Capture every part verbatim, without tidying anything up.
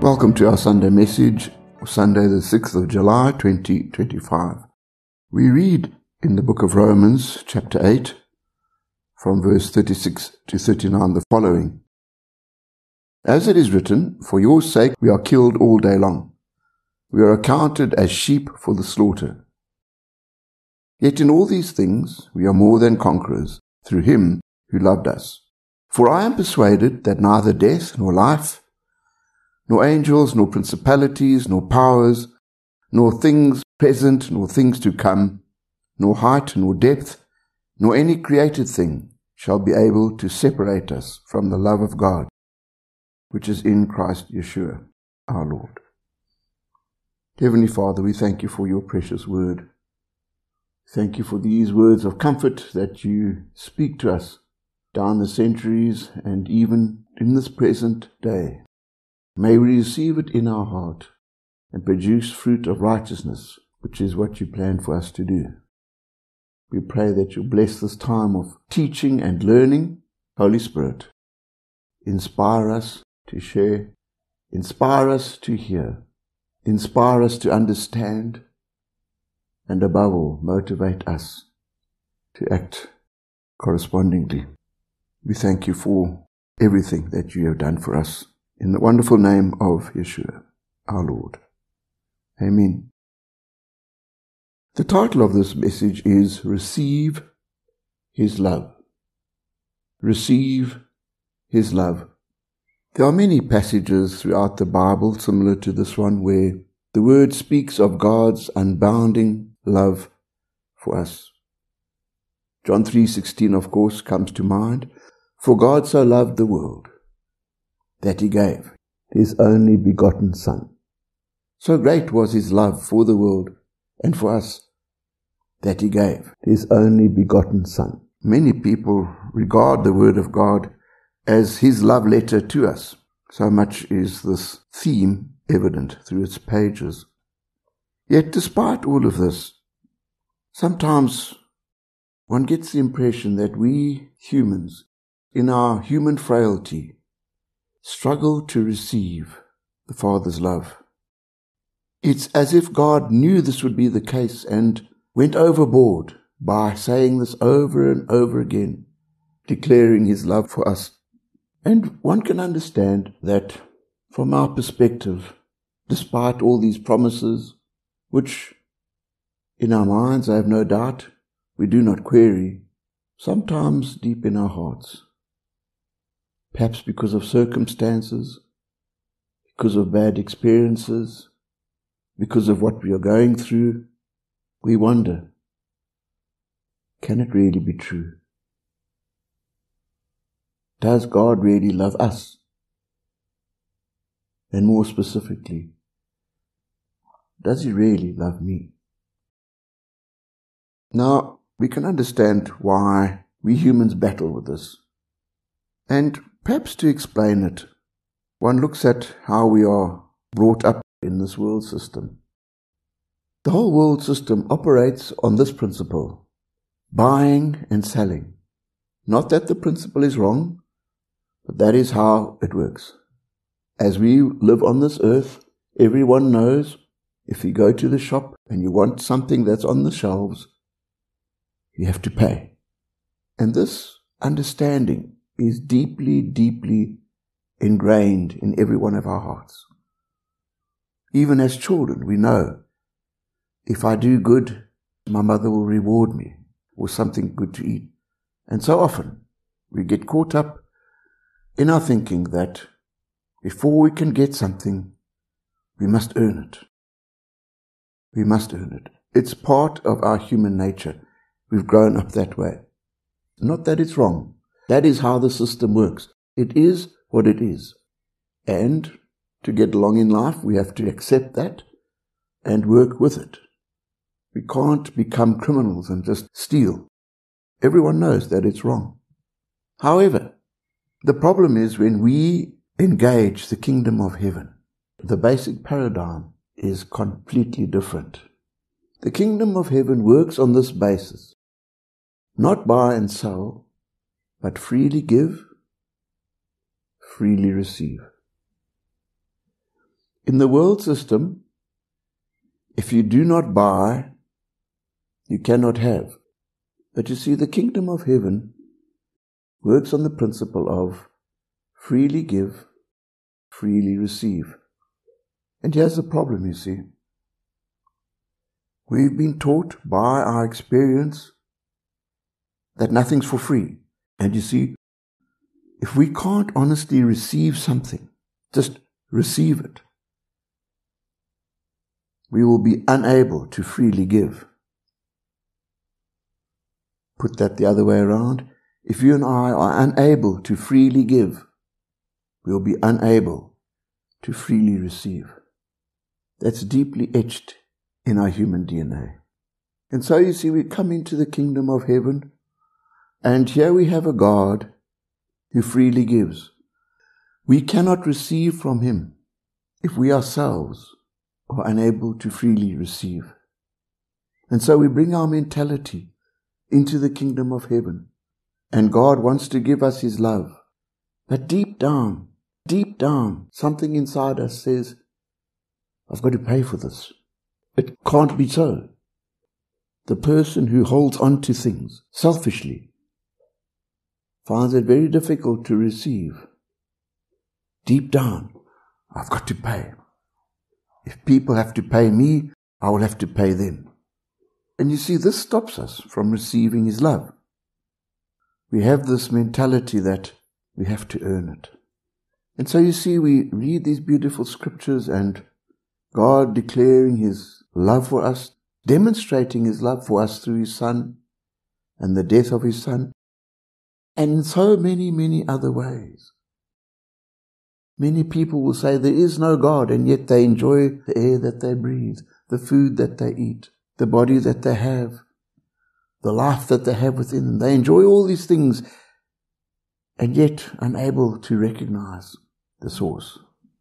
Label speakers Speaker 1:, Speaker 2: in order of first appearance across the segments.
Speaker 1: Welcome to our Sunday message, Sunday the sixth of July twenty twenty-five. We read in the book of Romans, chapter eight, from verse thirty-six to thirty-nine the following. As it is written, for your sake we are killed all day long. We are accounted as sheep for the slaughter. Yet in all these things we are more than conquerors, through him who loved us. For I am persuaded that neither death nor life, nor angels, nor principalities, nor powers, nor things present, nor things to come, nor height, nor depth, nor any created thing shall be able to separate us from the love of God, which is in Christ Yeshua, our Lord. Heavenly Father, we thank you for your precious word. Thank you for these words of comfort that you speak to us down the centuries and even in this present day. May we receive it in our heart and produce fruit of righteousness, which is what you plan for us to do. We pray that you bless this time of teaching and learning. Holy Spirit, inspire us to share, inspire us to hear, inspire us to understand, and above all, motivate us to act correspondingly. We thank you for everything that you have done for us. In the wonderful name of Yeshua, our Lord. Amen. The title of this message is Receive His Love. Receive His Love. There are many passages throughout the Bible similar to this one where the word speaks of God's unbounding love for us. John three sixteen, of course, comes to mind. For God so loved the world that he gave his only begotten Son. So great was his love for the world and for us that he gave his only begotten Son. Many people regard the Word of God as his love letter to us. So much is this theme evident through its pages. Yet despite all of this, sometimes one gets the impression that we humans, in our human frailty, struggle to receive the Father's love. It's as if God knew this would be the case and went overboard by saying this over and over again, declaring his love for us. And one can understand that from our perspective, despite all these promises, which in our minds, I have no doubt, we do not query, sometimes deep in our hearts, perhaps because of circumstances, because of bad experiences, because of what we are going through, we wonder, can it really be true? Does God really love us? And more specifically, does he really love me? Now, we can understand why we humans battle with this. And perhaps to explain it, one looks at how we are brought up in this world system. The whole world system operates on this principle, buying and selling. Not that the principle is wrong, but that is how it works. As we live on this earth, everyone knows if you go to the shop and you want something that's on the shelves, you have to pay. And this understanding is deeply, deeply ingrained in every one of our hearts. Even as children, we know if I do good, my mother will reward me with something good to eat. And so often we get caught up in our thinking that before we can get something, we must earn it. We must earn it. It's part of our human nature. We've grown up that way. Not that it's wrong. That is how the system works. It is what it is. And to get along in life, we have to accept that and work with it. We can't become criminals and just steal. Everyone knows that it's wrong. However, the problem is when we engage the kingdom of heaven, the basic paradigm is completely different. The kingdom of heaven works on this basis. Not buy and sell, but freely give, freely receive. In the world system, if you do not buy, you cannot have. But you see, the kingdom of heaven works on the principle of freely give, freely receive. And here's the problem, you see. We've been taught by our experience that nothing's for free. And you see, if we can't honestly receive something, just receive it, we will be unable to freely give. Put that the other way around. If you and I are unable to freely give, we'll be unable to freely receive. That's deeply etched in our human D N A. And so you see, we come into the kingdom of heaven, and here we have a God who freely gives. We cannot receive from him if we ourselves are unable to freely receive. And so we bring our mentality into the kingdom of heaven, and God wants to give us his love. But deep down, deep down, something inside us says, I've got to pay for this. It can't be so. The person who holds on to things selfishly finds it very difficult to receive. Deep down, I've got to pay. If people have to pay me, I will have to pay them. And you see, this stops us from receiving his love. We have this mentality that we have to earn it. And so you see, we read these beautiful scriptures and God declaring his love for us, demonstrating his love for us through his Son and the death of his Son, and in so many, many other ways. Many people will say there is no God, and yet they enjoy the air that they breathe, the food that they eat, the body that they have, the life that they have within them. They enjoy all these things, and yet unable to recognize the source.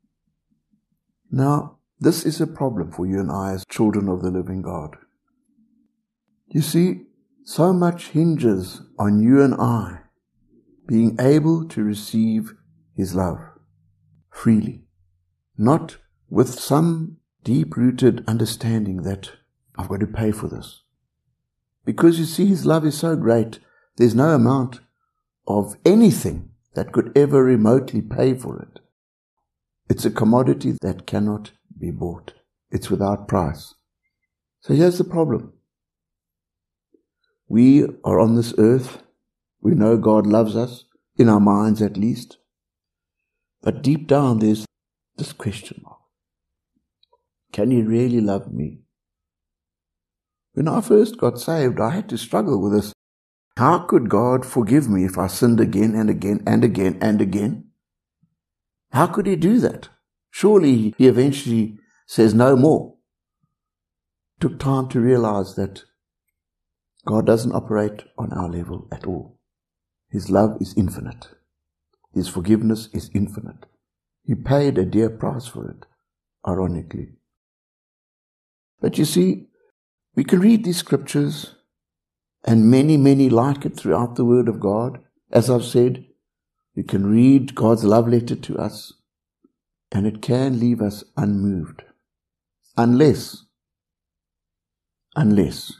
Speaker 1: Now, this is a problem for you and I as children of the living God. You see, so much hinges on you and I being able to receive his love freely, not with some deep-rooted understanding that I've got to pay for this. Because you see, his love is so great, there's no amount of anything that could ever remotely pay for it. It's a commodity that cannot be bought. It's without price. So here's the problem. We are on this earth. We know God loves us, in our minds at least. But deep down there's this question mark. Can he really love me? When I first got saved, I had to struggle with this. How could God forgive me if I sinned again and again and again and again? How could he do that? Surely he eventually says no more. It took time to realize that God doesn't operate on our level at all. His love is infinite. His forgiveness is infinite. He paid a dear price for it, ironically. But you see, we can read these scriptures, and many, many like it throughout the Word of God. As I've said, we can read God's love letter to us, and it can leave us unmoved. Unless, unless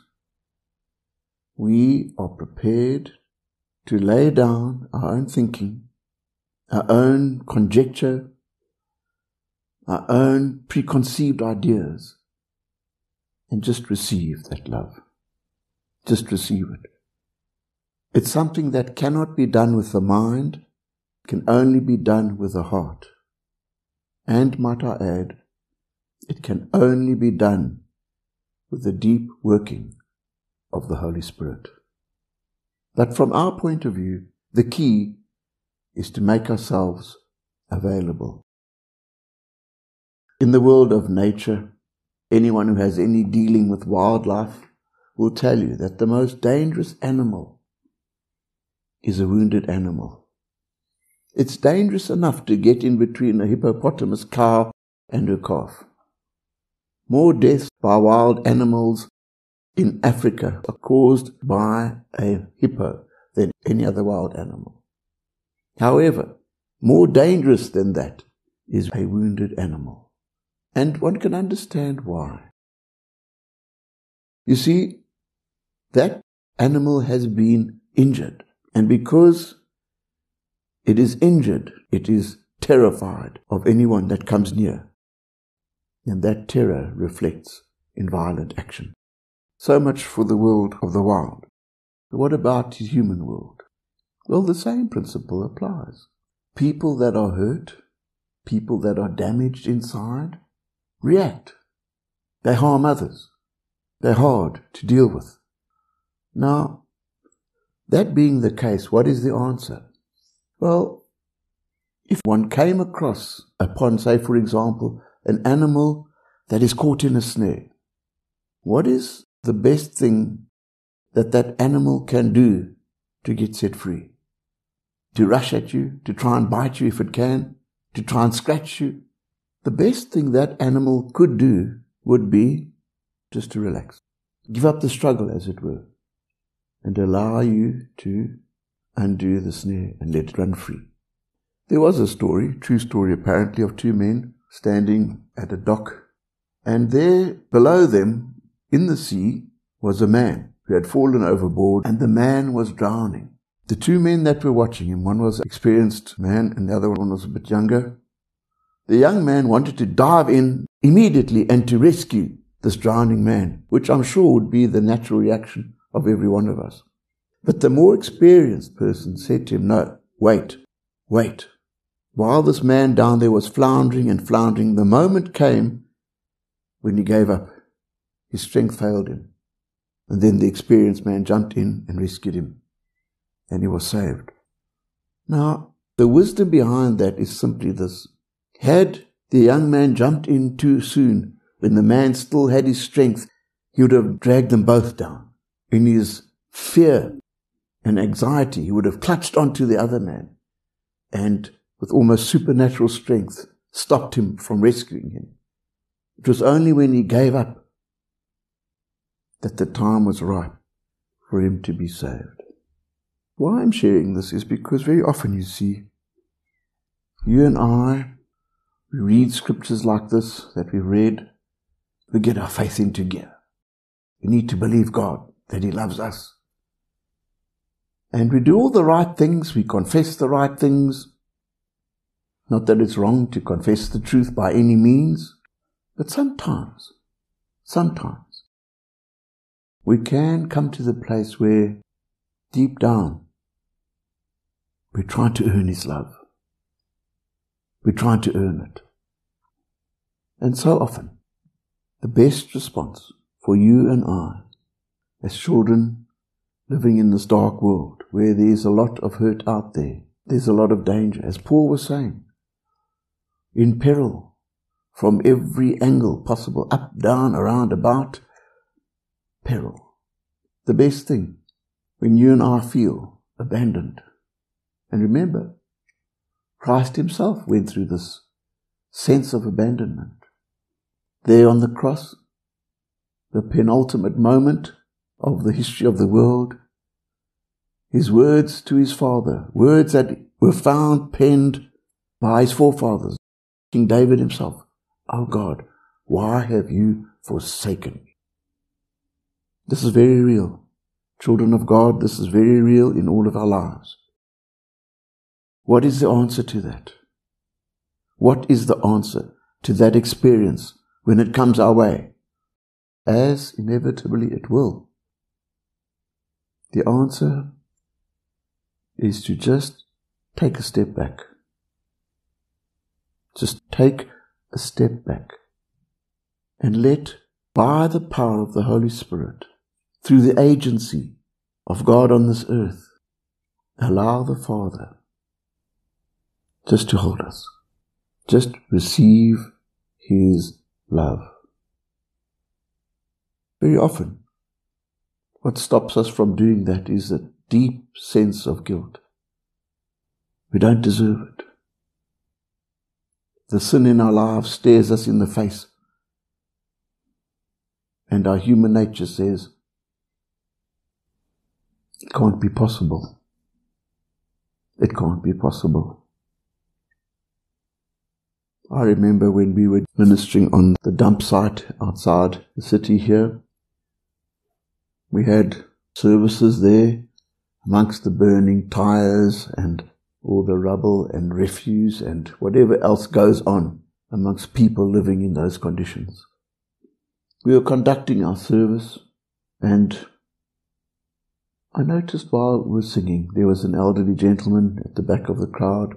Speaker 1: we are prepared to lay down our own thinking, our own conjecture, our own preconceived ideas, and just receive that love. Just receive it. It's something that cannot be done with the mind, can only be done with the heart. And might I add, it can only be done with the deep working of the Holy Spirit. But from our point of view, the key is to make ourselves available. In the world of nature, anyone who has any dealing with wildlife will tell you that the most dangerous animal is a wounded animal. It's dangerous enough to get in between a hippopotamus cow and her calf. More deaths by wild animals in Africa are caused by a hippo than any other wild animal. However, more dangerous than that is a wounded animal. And one can understand why. You see, that animal has been injured, and because it is injured, it is terrified of anyone that comes near. And that terror reflects in violent action. So much for the world of the wild. But what about the human world? Well, the same principle applies. People that are hurt, people that are damaged inside, react. They harm others. They're hard to deal with. Now, that being the case, what is the answer? Well, if one came across upon, say, for example, an animal that is caught in a snare, what is the best thing that that animal can do to get set free? To rush at you, to try and bite you if it can, to try and scratch you? The best thing that animal could do would be just to relax. Give up the struggle, as it were, and allow you to undo the snare and let it run free. There was a story, true story apparently, of two men standing at a dock, and there below them in the sea was a man who had fallen overboard, and the man was drowning. The two men that were watching him, one was an experienced man and the other one was a bit younger. The young man wanted to dive in immediately and to rescue this drowning man, which I'm sure would be the natural reaction of every one of us. But the more experienced person said to him, no, wait, wait. While this man down there was floundering and floundering, the moment came when he gave up. His strength failed him. And then the experienced man jumped in and rescued him. And he was saved. Now, the wisdom behind that is simply this. Had the young man jumped in too soon, when the man still had his strength, he would have dragged them both down. In his fear and anxiety, he would have clutched onto the other man and with almost supernatural strength stopped him from rescuing him. It was only when he gave up that the time was ripe for him to be saved. Why I'm sharing this is because very often you see, you and I, we read scriptures like this that we've read, we get our faith into gear. We need to believe God, that He loves us. And we do all the right things, we confess the right things. Not that it's wrong to confess the truth by any means, but sometimes, sometimes, we can come to the place where, deep down, we're trying to earn His love. We're trying to earn it. And so often, the best response for you and I, as children living in this dark world, where there's a lot of hurt out there, there's a lot of danger, as Paul was saying, in peril, from every angle possible, up, down, around, about, peril. The best thing, when you and I feel abandoned, and remember, Christ Himself went through this sense of abandonment. There on the cross, the penultimate moment of the history of the world, His words to His Father, words that were found penned by His forefathers, King David himself, "O God, why have you forsaken me?" This is very real. Children of God, this is very real in all of our lives. What is the answer to that? What is the answer to that experience when it comes our way? As inevitably it will. The answer is to just take a step back. Just take a step back and let, by the power of the Holy Spirit, through the agency of God on this earth, allow the Father just to hold us. Just receive His love. Very often, what stops us from doing that is a deep sense of guilt. We don't deserve it. The sin in our lives stares us in the face. And our human nature says, it can't be possible. It can't be possible. I remember when we were ministering on the dump site outside the city here, we had services there amongst the burning tires and all the rubble and refuse and whatever else goes on amongst people living in those conditions. We were conducting our service, and I noticed while we were singing, there was an elderly gentleman at the back of the crowd.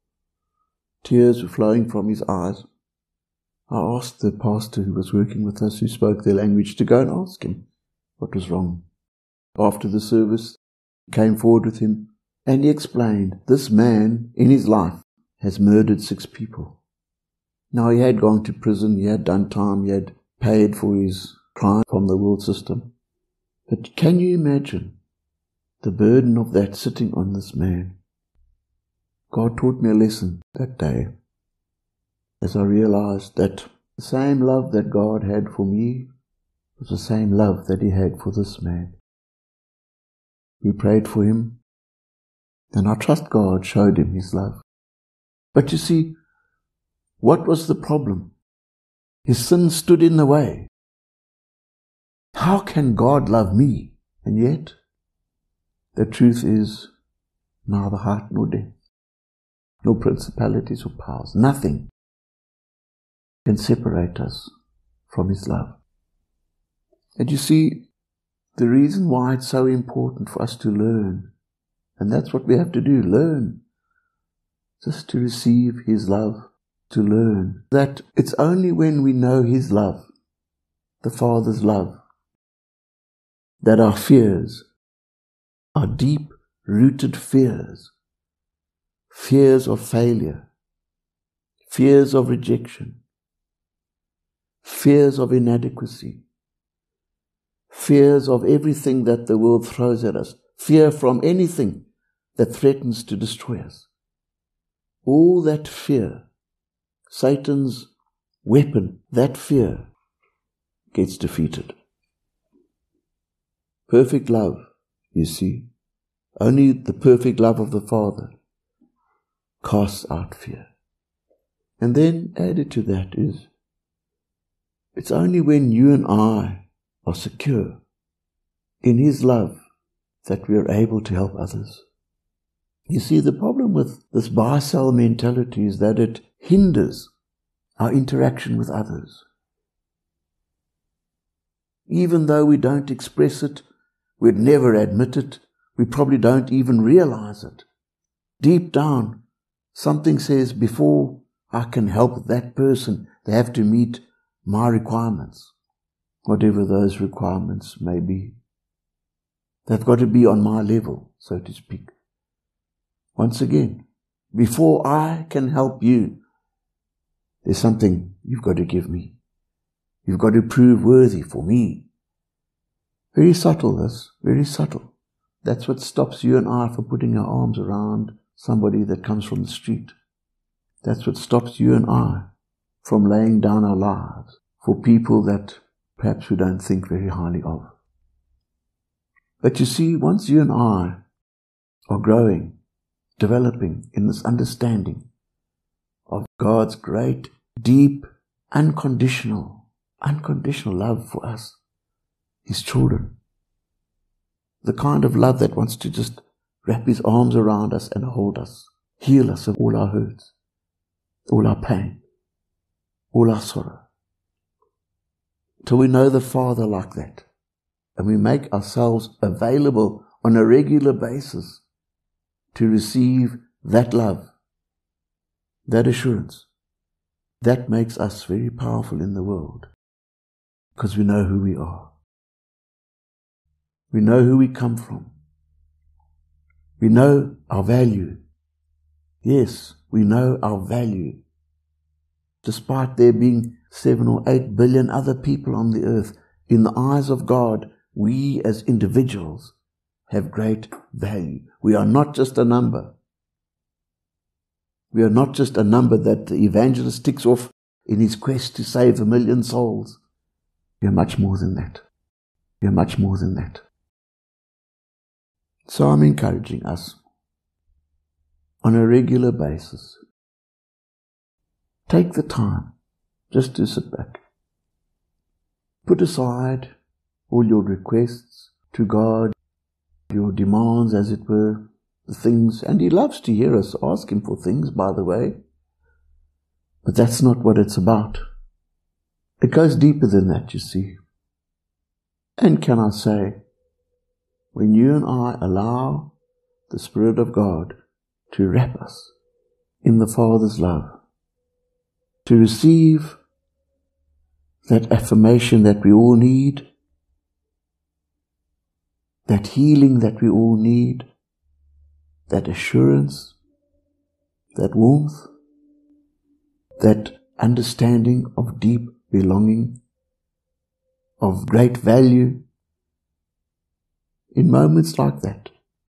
Speaker 1: Tears were flowing from his eyes. I asked the pastor who was working with us, who spoke their language, to go and ask him what was wrong. After the service, he came forward with him, and he explained, this man in his life has murdered six people. Now, he had gone to prison, he had done time, he had paid for his crime from the world system. But can you imagine the burden of that sitting on this man? God taught me a lesson that day as I realized that the same love that God had for me was the same love that he had for this man. We prayed for him, and I trust God showed him his love. But you see, what was the problem? His sin stood in the way. How can God love me? And yet, the truth is, neither height nor depth, no principalities or powers, nothing can separate us from his love. And you see, the reason why it's so important for us to learn, and that's what we have to do, learn, just to receive his love, to learn that it's only when we know his love, the Father's love, that our fears, our deep-rooted fears, fears of failure, fears of rejection, fears of inadequacy, fears of everything that the world throws at us, fear from anything that threatens to destroy us. All that fear, Satan's weapon, that fear gets defeated. Perfect love, you see, only the perfect love of the Father casts out fear. And then added to that is, it's only when you and I are secure in his love that we are able to help others. You see, the problem with this buy-sell mentality is that it hinders our interaction with others. Even though we don't express it, we'd never admit it, we probably don't even realize it. Deep down, something says, before I can help that person, they have to meet my requirements, whatever those requirements may be. They've got to be on my level, so to speak. Once again, before I can help you, there's something you've got to give me. You've got to prove worthy for me. Very subtle, this, very subtle. That's what stops you and I from putting our arms around somebody that comes from the street. That's what stops you and I from laying down our lives for people that perhaps we don't think very highly of. But you see, once you and I are growing, developing in this understanding of God's great, deep, unconditional, unconditional love for us, his children, the kind of love that wants to just wrap his arms around us and hold us, heal us of all our hurts, all our pain, all our sorrow. Till we know the Father like that, and we make ourselves available on a regular basis to receive that love, that assurance, that makes us very powerful in the world, because we know who we are. We know who we come from. We know our value. Yes, we know our value. Despite there being seven or eight billion other people on the earth, in the eyes of God, we as individuals have great value. We are not just a number. We are not just a number that the evangelist ticks off in his quest to save a million souls. We are much more than that. We are much more than that. So I'm encouraging us on a regular basis take the time just to sit back. Put aside all your requests to God, your demands, as it were, the things, and He loves to hear us ask Him for things, by the way. But that's not what it's about. It goes deeper than that, you see. And can I say, when you and I allow the Spirit of God to wrap us in the Father's love, to receive that affirmation that we all need, that healing that we all need, that assurance, that warmth, that understanding of deep belonging, of great value, in moments like that,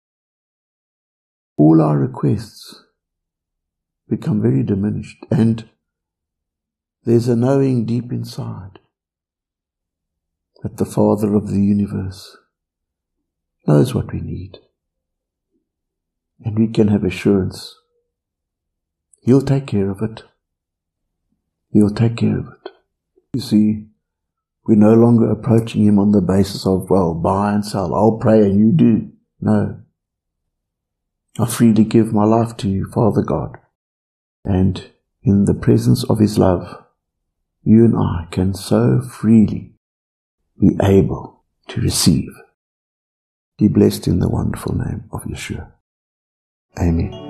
Speaker 1: all our requests become very diminished, and there's a knowing deep inside that the Father of the universe knows what we need, and we can have assurance He'll take care of it. He'll take care of it. You see, we're no longer approaching Him on the basis of, well, buy and sell. I'll pray and you do. No. I freely give my life to you, Father God. And in the presence of His love, you and I can so freely be able to receive. Be blessed in the wonderful name of Yeshua. Amen.